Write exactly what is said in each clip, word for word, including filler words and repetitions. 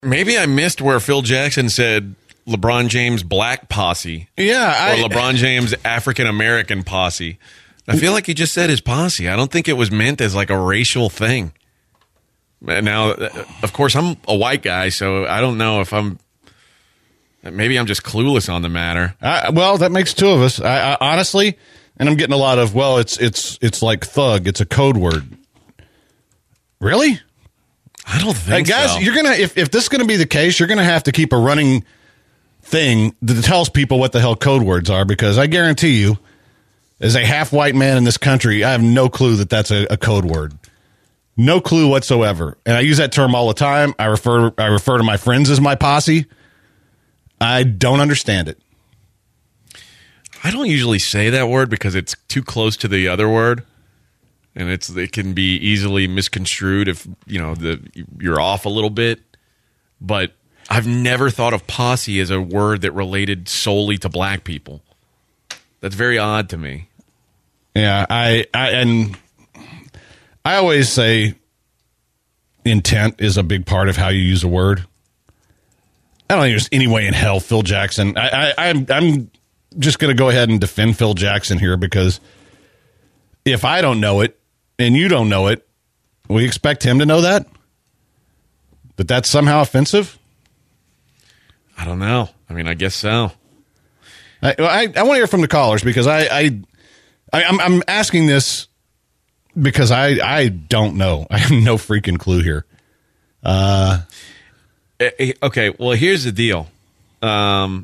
Maybe I missed where Phil Jackson said LeBron James Black Posse. Yeah. I, or LeBron James African American Posse. I feel like he just said his posse. I don't think it was meant as like a racial thing. Now, of course, I'm a white guy, so I don't know if I'm... Maybe I'm just clueless on the matter. I, well, that makes two of us. I, I, honestly, and I'm getting a lot of, well, it's it's it's like thug. It's a code word. Really? I don't think hey, guys, so. You're gonna if, if this is going to be the case, you're going to have to keep a running thing that tells people what the hell code words are, because I guarantee you, as a half-white man in this country, I have no clue that that's a, a code word. No clue whatsoever. And I use that term all the time. I refer I refer to my friends as my posse. I don't understand it. I don't usually say that word because it's too close to the other word, and it's it can be easily misconstrued if you know the you're off a little bit. But I've never thought of posse as a word that related solely to black people. That's very odd to me. Yeah, I, I and I always say intent is a big part of how you use a word. I don't think there's any way in hell Phil Jackson. I, I, I'm I'm just going to go ahead and defend Phil Jackson here, because if I don't know it and you don't know it, we expect him to know that? That that's somehow offensive? I don't know. I mean, I guess so. I I, I want to hear from the callers, because I, I, I I'm I'm asking this because I I don't know. I have no freaking clue here. Uh, okay. Well, here's the deal. Um,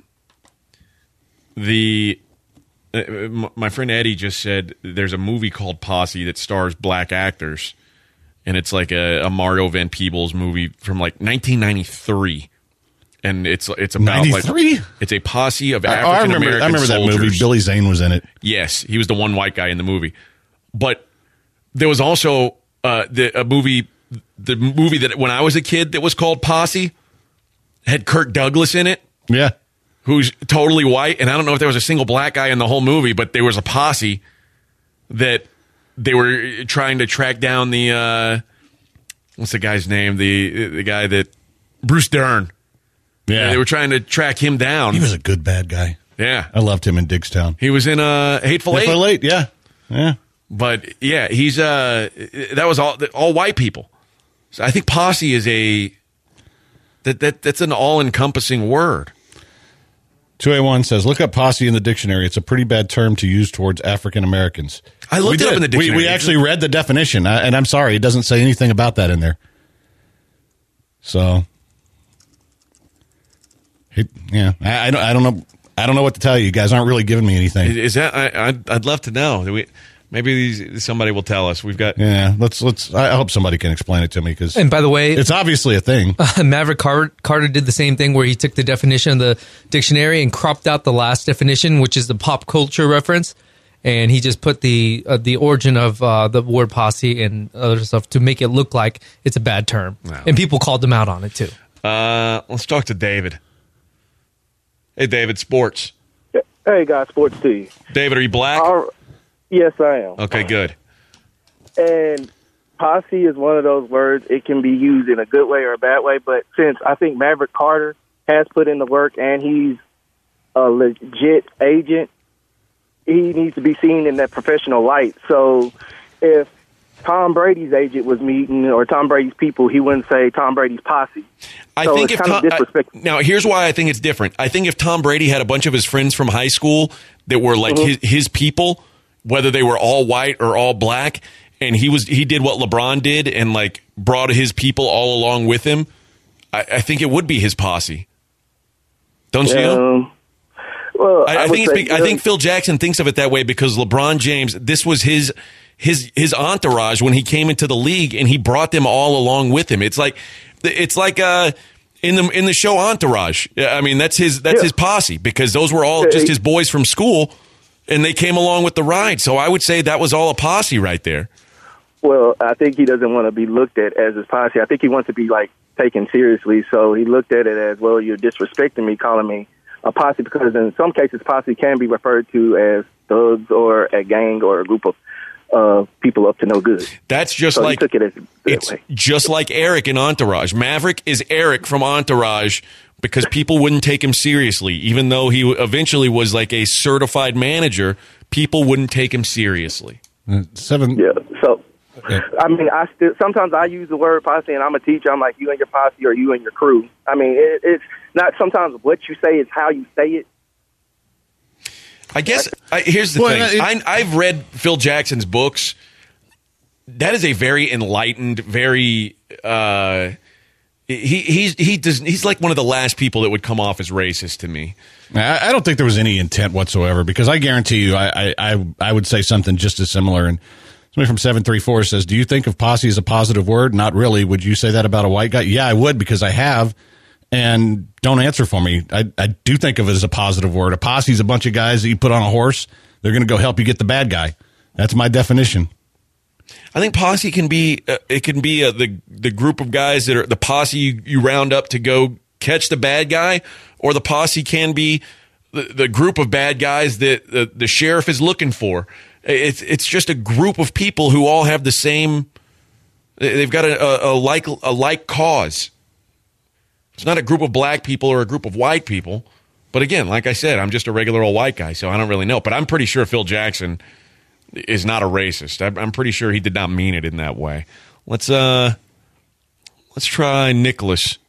the uh, my friend Eddie just said there's a movie called Posse that stars black actors, and it's like a, a Mario Van Peebles movie from like nineteen ninety-three. And it's it's about ninety-three? Like it's a posse of I, African I remember, American I remember that soldiers. movie. Billy Zane was in it. Yes, he was the one white guy in the movie. But there was also uh, the a movie, the movie that when I was a kid that was called Posse, had Kirk Douglas in it. Yeah, who's totally white, and I don't know if there was a single black guy in the whole movie, but there was a posse that they were trying to track down the uh, what's the guy's name? The the guy that Bruce Dern. Yeah, and they were trying to track him down. He was a good bad guy. Yeah, I loved him in Diggstown. He was in uh, Hateful Eight. Hateful Eight, yeah, yeah. But yeah, he's uh, that was all all white people. So I think posse is a that that that's an all encompassing word. two A one says, look up posse in the dictionary. It's a pretty bad term to use towards African Americans. I looked it up in the dictionary. We, we actually read the definition, and I'm sorry, it doesn't say anything about that in there. So, it, yeah, I, I don't, I don't know, I don't know what to tell you. You guys aren't really giving me anything. Is that? I, I'd, I'd love to know. Do we, maybe these, somebody will tell us. We've got. Yeah, let's let's. I hope somebody can explain it to me, because. And by the way, it's obviously a thing. Uh, Maverick Carter, Carter did the same thing, where he took the definition of the dictionary and cropped out the last definition, which is the pop culture reference, and he just put the uh, the origin of uh, the word posse and other stuff to make it look like it's a bad term, no. And people called him out on it too. Uh, let's talk to David. Hey, David, sports. Hey, guys, sports to you. David, are you black? Uh, yes, I am. Okay, good. And posse is one of those words. It can be used in a good way or a bad way, but since I think Maverick Carter has put in the work and he's a legit agent, he needs to be seen in that professional light. So if Tom Brady's agent was meeting, or Tom Brady's people, he wouldn't say Tom Brady's posse. I so think it's if kind Tom, of disrespectful. I, now here's why I think it's different. I think if Tom Brady had a bunch of his friends from high school that were like mm-hmm. his, his people, whether they were all white or all black, and he was he did what LeBron did and like brought his people all along with him, I, I think it would be his posse. Don't you? Um, well, I, I, I think say, it's, I think Phil Jackson thinks of it that way because LeBron James, this was his his his entourage when he came into the league, and he brought them all along with him. It's like it's like uh, in the in the show Entourage. I mean, that's his that's yeah. his posse, because those were all just his boys from school, and they came along with the ride. So I would say that was all a posse right there. Well, I think he doesn't want to be looked at as his posse. I think he wants to be like taken seriously. So he looked at it as, well, you're disrespecting me, calling me a posse, because in some cases posse can be referred to as thugs or a gang or a group of uh, people up to no good. That's just So he like took it as that it's way. just like Eric in Entourage. Maverick is Eric from Entourage because people wouldn't take him seriously, even though he eventually was like a certified manager. People wouldn't take him seriously. Uh, Seven. Yeah. So, Yeah. I mean, I still sometimes I use the word posse, and I'm a teacher. I'm like, you and your posse, or you and your crew. I mean, it, it's not sometimes what you say is how you say it. I guess I, here's the Well, thing. it- I, I've read Phil Jackson's books. That is a very enlightened, very uh, he he's he does he's like one of the last people that would come off as racist to me. I, I don't think there was any intent whatsoever because I guarantee you, I, I, I, I would say something just as similar. And somebody from seven three four says, "Do you think of posse as a positive word?" Not really. Would you say that about a white guy? Yeah, I would because I have. And don't answer for me. I, I do think of it as a positive word. A posse is a bunch of guys that you put on a horse. They're going to go help you get the bad guy. That's my definition. I think posse can be uh, it can be uh, the the group of guys that are the posse you, you round up to go catch the bad guy, or the posse can be the, the group of bad guys that the, the sheriff is looking for. It's it's just a group of people who all have the same. They've got a, a, a like a like cause. It's not a group of black people or a group of white people. But again, like I said, I'm just a regular old white guy, so I don't really know. But I'm pretty sure Phil Jackson is not a racist. I'm pretty sure he did not mean it in that way. Let's uh, let's try Nicholas.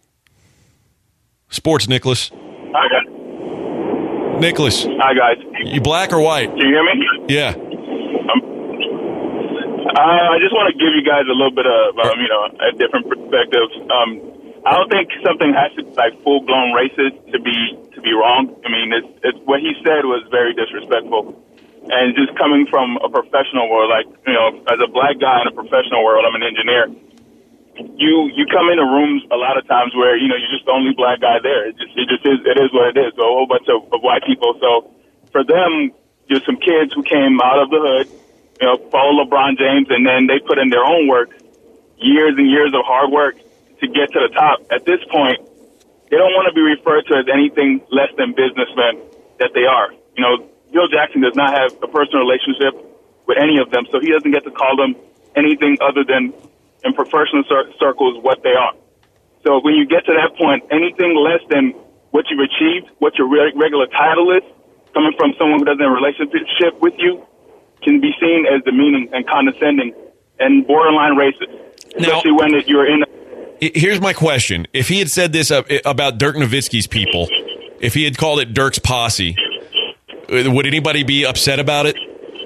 Sports Nicholas. Hi, guys. Nicholas, Hi, guys. you black or white? Can you hear me? Yeah. Um, uh, I just want to give you guys a little bit of, um, you know, a different perspective. Um, I don't think something has to be like full-blown racist to be to be wrong. I mean, it's, it's what he said was very disrespectful. And just coming from a professional world, like, you know, as a black guy in a professional world, I'm an engineer. You you come into rooms a lot of times where, you know, you're just the only black guy there. It just it just is it is what it is. So a whole bunch of, of white people. So for them, just some kids who came out of the hood, you know, follow LeBron James, and then they put in their own work, years and years of hard work to get to the top. At this point, they don't want to be referred to as anything less than businessmen that they are. You know, Phil Jackson does not have a personal relationship with any of them, so he doesn't get to call them anything other than, in professional cir- circles, what they are. So when you get to that point, anything less than what you've achieved, what your re- regular title is, coming from someone who doesn't have a relationship with you, can be seen as demeaning and condescending and borderline racist, especially Now- when it, you're in. Here's my question. If he had said this about Dirk Nowitzki's people, if he had called it Dirk's posse, would anybody be upset about it?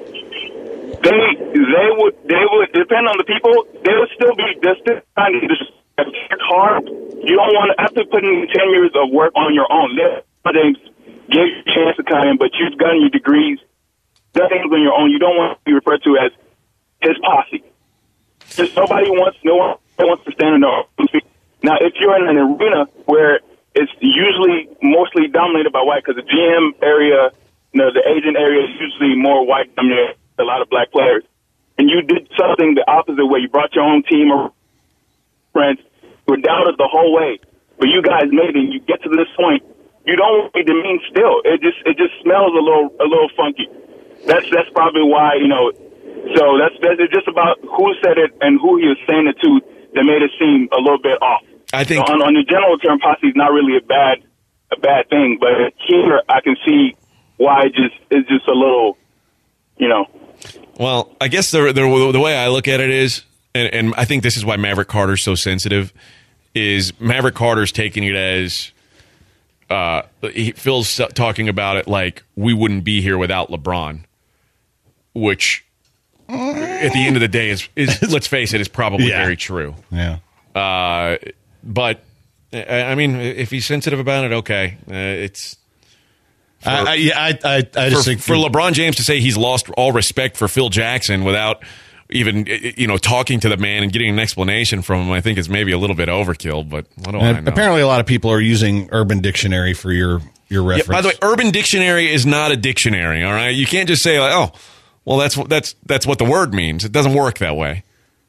They they would they would depend on the people. They would still be they're still trying to just it's hard. You don't want to after putting ten years of work on your own. James gave you a chance to come in, but you've gotten your degrees, done things on your own. You don't want to be referred to as his posse. Just nobody wants no one wants to stand in the now. If you're in an arena where it's usually mostly dominated by white, because the G M area, you know, the agent area is usually more white dominated. A lot of black players, and you did something the opposite way. You brought your own team or friends, were doubted the whole way, but you guys made it. You get to this point, you don't be demean still. It just it just smells a little a little funky. That's that's probably why, you know. So that's that's it's just about who said it and who he was saying it to that made it seem a little bit off. I think so on, on the general term, posse is not really a bad a bad thing, but here I can see why it just it's just a little, you know. Well, I guess the the, the way I look at it is, and, and I think this is why Maverick Carter's so sensitive, is Maverick Carter's taking it as uh, he, Phil's talking about it like we wouldn't be here without LeBron, which at the end of the day is, is let's face it, is probably Yeah. very true. Yeah. Uh, but I I mean, if he's sensitive about it, okay, uh, it's. For, I, I, yeah, I, I, I just for, think for LeBron James to say he's lost all respect for Phil Jackson without even, you know, talking to the man and getting an explanation from him, I think is maybe a little bit overkill. But what do I And know? apparently, a lot of people are using Urban Dictionary for your your Yeah, reference. by the way, Urban Dictionary is not a dictionary. All right, you can't just say like, oh, well, that's that's that's what the word means. It doesn't work that way.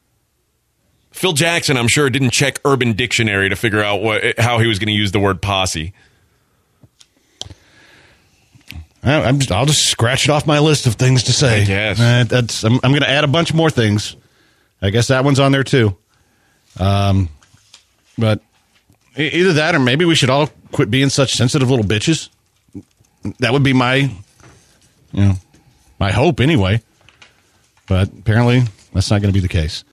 Phil Jackson, I'm sure, didn't check Urban Dictionary to figure out what how he was going to use the word posse. I, I'm just, I'll just scratch it off my list of things to say. I guess. Uh, that's, I'm, I'm going to add a bunch more things. I guess that one's on there too. Um, but e- either that or maybe we should all quit being such sensitive little bitches. That would be my, you know, my hope anyway. But apparently that's not going to be the case.